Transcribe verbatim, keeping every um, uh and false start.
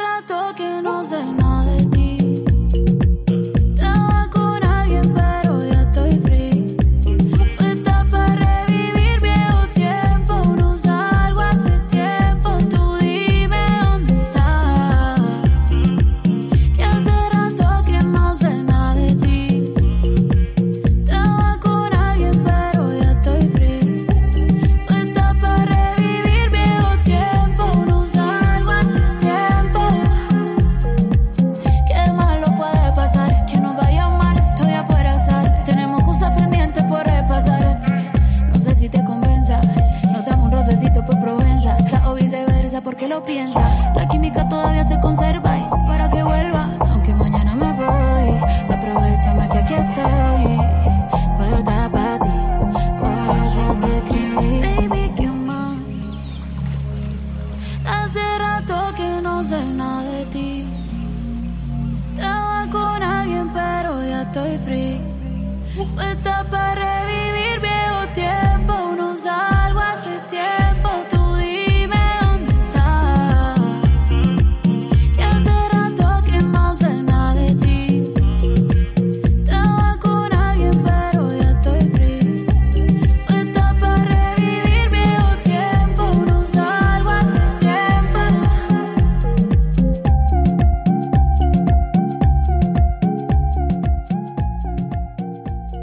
rato que no sé nada de ti. Estaba con alguien pero ya estoy free. Tú estás para revivir viejos tiempos. No salgo hace tiempo. Tú dime dónde estás. Que hace rato que no sé nada de ti. Estaba con alguien pero ya estoy free. Tú estás para revivir viejos tiempos. No salgo hace tiempo. Qué malo puede pasar, que nos vaya mal, todavía por azar. Tenemos cosas pendientes por repasar. No sé si te convenza, nos damos un rocecito por Provenza. O viceversa, porque lo piensa. La química todavía se conserva y para que vuelva. Aunque mañana me voy, aprovechame que aquí estoy. Puesta para ti, por eso te escribí. Baby, ¿qué más? Hace rato que no sé nada de ti. Estaba con alguien pero ya estoy free. Tú estás para